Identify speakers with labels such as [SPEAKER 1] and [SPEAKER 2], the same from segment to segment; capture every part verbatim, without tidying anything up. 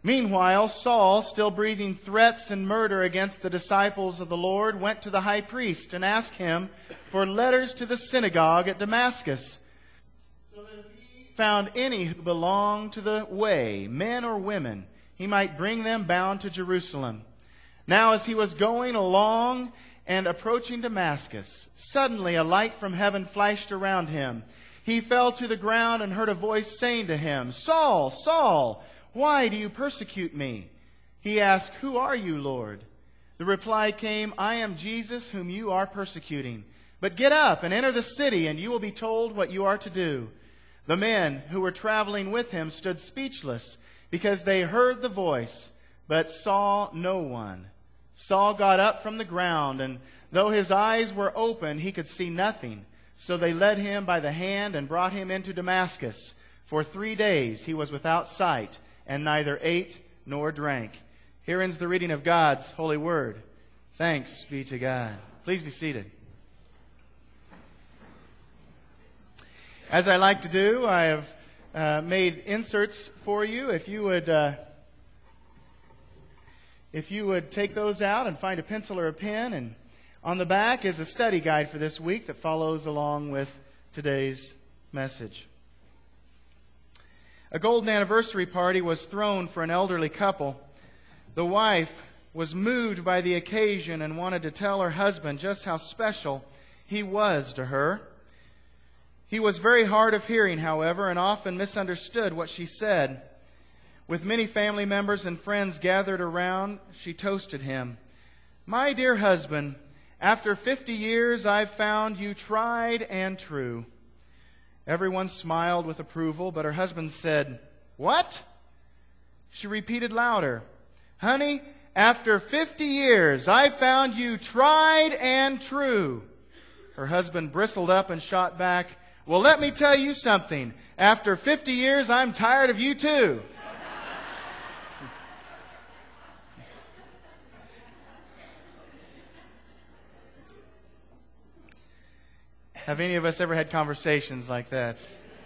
[SPEAKER 1] Meanwhile, Saul, still breathing threats and murder against the disciples of the Lord, went to the high priest and asked him for letters to the synagogue at Damascus, so that if he found any who belonged to the way, men or women, he might bring them bound to Jerusalem. Now as he was going along and approaching Damascus, suddenly a light from heaven flashed around him. He fell to the ground and heard a voice saying to him, "Saul, Saul, why do you persecute me?" He asked, "Who are you, Lord?" The reply came, "I am Jesus whom you are persecuting. But get up and enter the city, and you will be told what you are to do." The men who were traveling with him stood speechless, because they heard the voice, but saw no one. Saul got up from the ground, and though his eyes were open, he could see nothing. So they led him by the hand and brought him into Damascus. For three days he was without sight, and neither ate nor drank. Here ends the reading of God's holy word. Thanks be to God. Please be seated. As I like to do, I have uh, made inserts for you. If you would, uh, if you would take those out and find a pencil or a pen, and on the back is a study guide for this week that follows along with today's message. A golden anniversary party was thrown for an elderly couple. The wife was moved by the occasion and wanted to tell her husband just how special he was to her. He was very hard of hearing, however, and often misunderstood what she said. With many family members and friends gathered around, she toasted him. "My dear husband, after fifty years I've found you tried and true." Everyone smiled with approval, but her husband said, "What?" She repeated louder, "Honey, after fifty years, I found you tried and true." Her husband bristled up and shot back, "Well, let me tell you something. After fifty years, I'm tired of you too." Have any of us ever had conversations like that?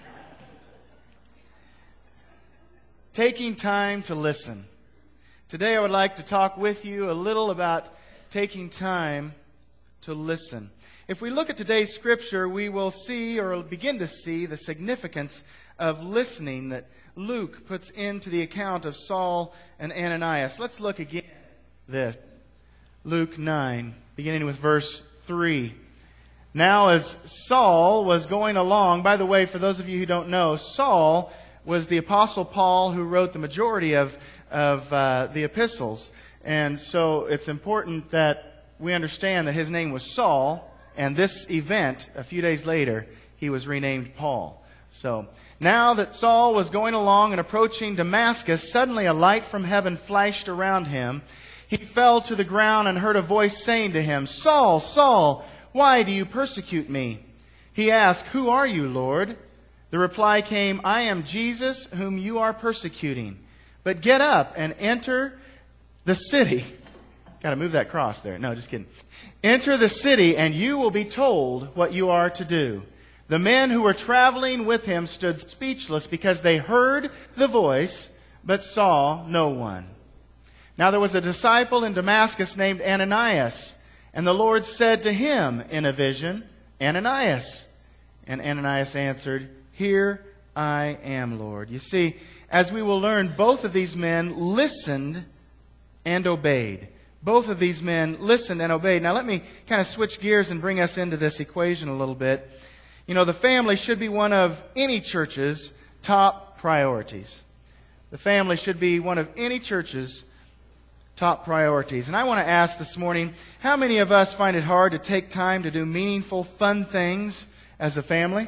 [SPEAKER 1] Taking time to listen. Today I would like to talk with you a little about taking time to listen. If we look at today's scripture, we will see or begin to see the significance of listening that Luke puts into the account of Saul and Ananias. Let's look again at this. Luke nine, beginning with verse three. Now as Saul was going along, by the way, for those of you who don't know, Saul was the Apostle Paul who wrote the majority of, of uh, the epistles. And so it's important that we understand that his name was Saul, and this event, a few days later, he was renamed Paul. So now that Saul was going along and approaching Damascus, suddenly a light from heaven flashed around him. He fell to the ground and heard a voice saying to him, "Saul, Saul, why do you persecute me?" He asked, "Who are you, Lord?" The reply came, "I am Jesus whom you are persecuting. But get up and enter the city." Got to move that cross there. No, just kidding. "Enter the city and you will be told what you are to do." The men who were traveling with him stood speechless because they heard the voice but saw no one. Now there was a disciple in Damascus named Ananias. And the Lord said to him in a vision, "Ananias." And Ananias answered, "Here I am, Lord." You see, as we will learn, both of these men listened and obeyed. Both of these men listened and obeyed. Now let me kind of switch gears and bring us into this equation a little bit. You know, the family should be one of any church's top priorities. The family should be one of any church's top priorities. And I want to ask this morning, how many of us find it hard to take time to do meaningful, fun things as a family?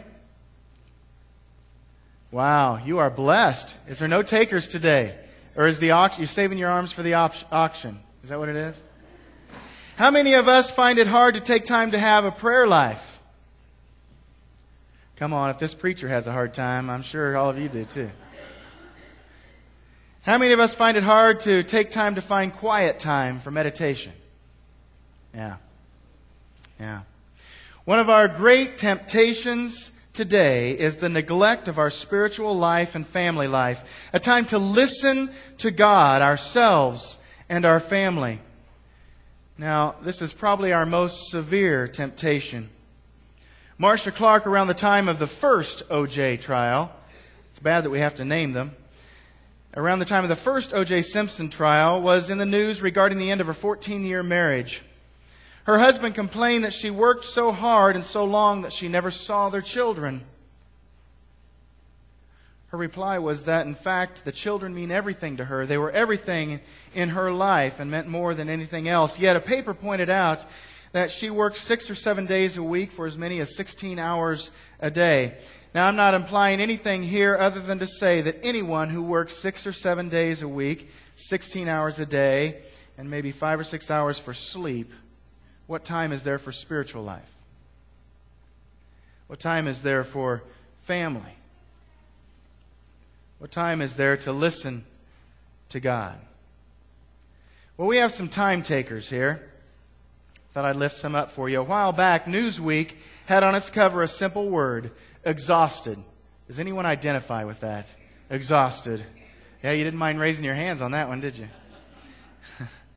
[SPEAKER 1] Wow, you are blessed. Is there no takers today? Or is the auction, you're saving your arms for the op- auction? Is that what it is? How many of us find it hard to take time to have a prayer life? Come on, if this preacher has a hard time, I'm sure all of you do too. How many of us find it hard to take time to find quiet time for meditation? Yeah. Yeah. One of our great temptations today is the neglect of our spiritual life and family life. A time to listen to God, ourselves, and our family. Now, this is probably our most severe temptation. Marcia Clark, around the time of the first O J trial, it's bad that we have to name them, around the time of the first O J Simpson trial, was in the news regarding the end of her fourteen-year marriage. Her husband complained that she worked so hard and so long that she never saw their children. Her reply was that, in fact, the children mean everything to her. They were everything in her life and meant more than anything else. Yet a paper pointed out that she worked six or seven days a week for as many as sixteen hours a day. Now, I'm not implying anything here other than to say that anyone who works six or seven days a week, sixteen hours a day, and maybe five or six hours for sleep, what time is there for spiritual life? What time is there for family? What time is there to listen to God? Well, we have some time takers here. Thought I'd lift some up for you. A while back, Newsweek had on its cover a simple word, exhausted. Does anyone identify with that? Exhausted. Yeah, you didn't mind raising your hands on that one, did you?